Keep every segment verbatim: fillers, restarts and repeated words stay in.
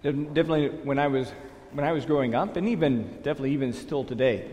Definitely when I was when I was growing up, and even definitely even still today,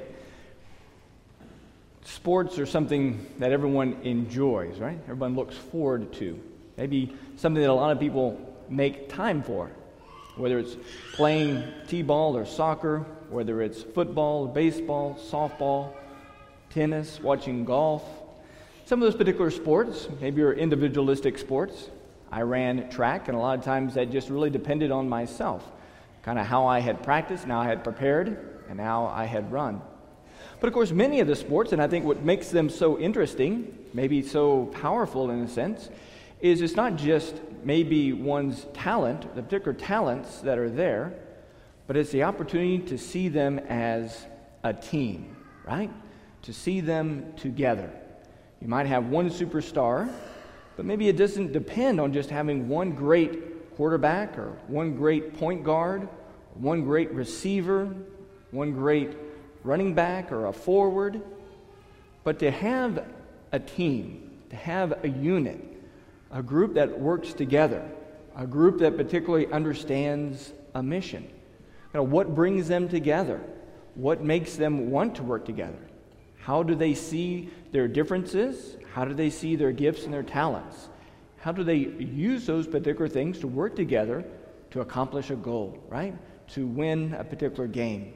sports are something that everyone enjoys, right? Everyone looks forward to. Maybe something that a lot of people make time for, whether it's playing t-ball or soccer, whether it's football, baseball, softball, tennis, watching golf. Some of those particular sports maybe are individualistic sports. I ran track, and a lot of times that just really depended on myself, kind of how I had practiced, now I had prepared, and now I had run. But of course, many of the sports, and I think what makes them so interesting, maybe so powerful in a sense, is it's not just maybe one's talent, the particular talents that are there, but it's the opportunity to see them as a team, right? To see them together. You might have one superstar, but maybe it doesn't depend on just having one great quarterback or one great point guard, one great receiver, one great running back or a forward, but to have a team, to have a unit, a group that works together, a group that particularly understands a mission. You know, what brings them together? What makes them want to work together? How do they see their differences? How do they see their gifts and their talents? How do they use those particular things to work together to accomplish a goal, right? To win a particular game.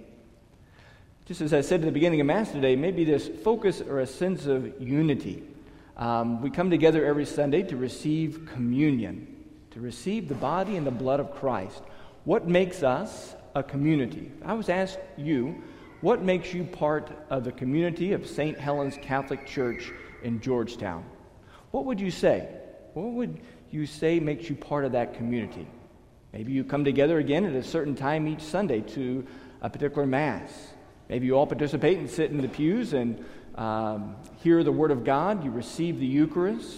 Just as I said at the beginning of Mass today, maybe this focus or a sense of unity. Um, we come together every Sunday to receive communion, to receive the body and the blood of Christ. What makes us a community? I was asked you, what makes you part of the community of Saint Helen's Catholic Church in Georgetown? What would you say? What would you say makes you part of that community? Maybe you come together again at a certain time each Sunday to a particular Mass. Maybe you all participate and sit in the pews and um, hear the Word of God. You receive the Eucharist.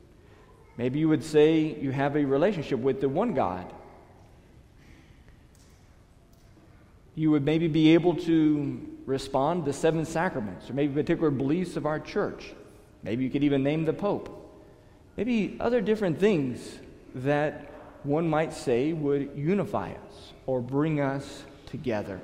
Maybe you would say you have a relationship with the one God. You would maybe be able to respond to the seven sacraments, or maybe particular beliefs of our church. Maybe you could even name the Pope. Maybe other different things that one might say would unify us or bring us together.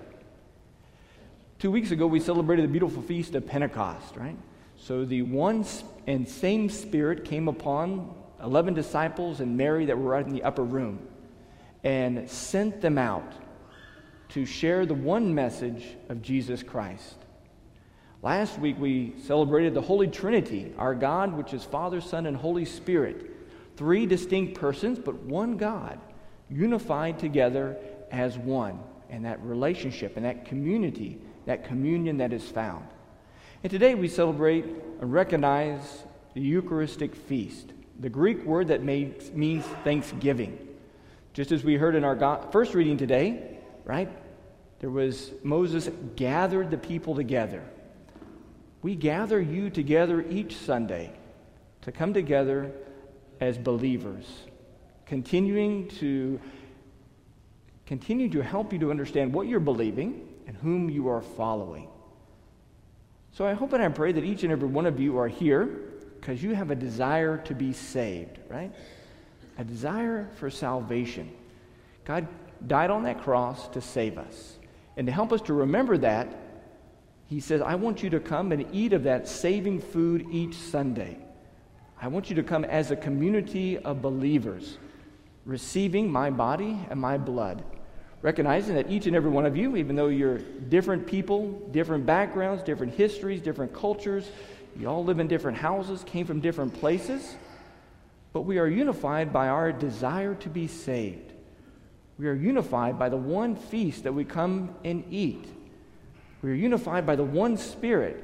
Two weeks ago, we celebrated the beautiful feast of Pentecost, right? So the one and same Spirit came upon eleven disciples and Mary that were right in the upper room and sent them out to share the one message of Jesus Christ. Last week, we celebrated the Holy Trinity, our God, which is Father, Son, and Holy Spirit. Three distinct persons, but one God, unified together as one, and that relationship and that community, that communion that is found. And today we celebrate and recognize the Eucharistic feast, the Greek word that makes, means thanksgiving. Just as we heard in our God, first reading today, right? There was Moses gathered the people together. We gather you together each Sunday to come together as believers, continuing to continue to help you to understand what you're believing and whom you are following. So I hope and I pray that each and every one of you are here because you have a desire to be saved, right? A desire for salvation. God died on that cross to save us. And to help us to remember that, He says, I want you to come and eat of that saving food each Sunday. I want you to come as a community of believers, receiving my body and my blood, recognizing that each and every one of you, even though you're different people, different backgrounds, different histories, different cultures, you all live in different houses, came from different places, but we are unified by our desire to be saved. We are unified by the one feast that we come and eat. We are unified by the one Spirit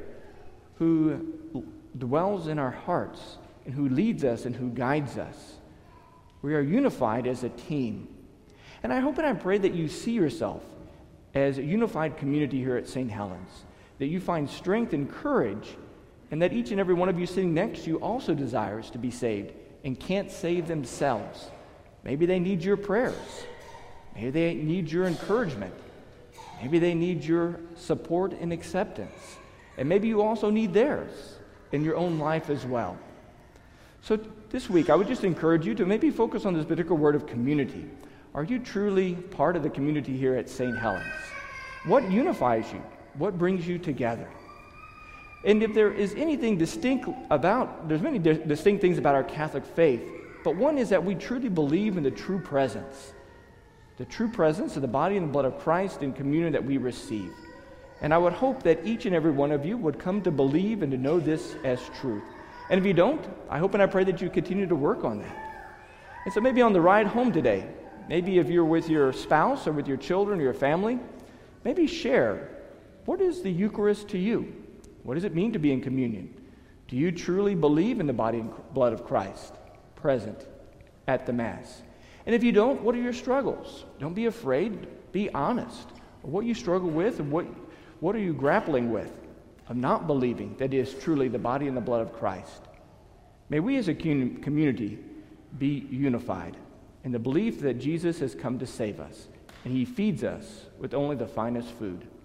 who dwells in our hearts and who leads us and who guides us. We are unified as a team. And I hope and I pray that you see yourself as a unified community here at Saint Helen's, that you find strength and courage, and that each and every one of you sitting next to you also desires to be saved and can't save themselves. Maybe they need your prayers. Maybe they need your encouragement. Maybe they need your support and acceptance. And maybe you also need theirs in your own life as well. So this week, I would just encourage you to maybe focus on this particular word of community. Are you truly part of the community here at Saint Helens? What unifies you? What brings you together? And if there is anything distinct about, there's many di- distinct things about our Catholic faith, but one is that we truly believe in the true presence, the true presence of the body and the blood of Christ in communion that we receive. And I would hope that each and every one of you would come to believe and to know this as truth. And if you don't, I hope and I pray that you continue to work on that. And so maybe on the ride home today, maybe if you're with your spouse or with your children or your family, maybe share, what is the Eucharist to you? What does it mean to be in communion? Do you truly believe in the body and blood of Christ present at the Mass? And if you don't, what are your struggles? Don't be afraid. Be honest. What you struggle with and what, what are you grappling with of not believing that it is truly the body and the blood of Christ? May we as a community be unified in the belief that Jesus has come to save us, and he feeds us with only the finest food.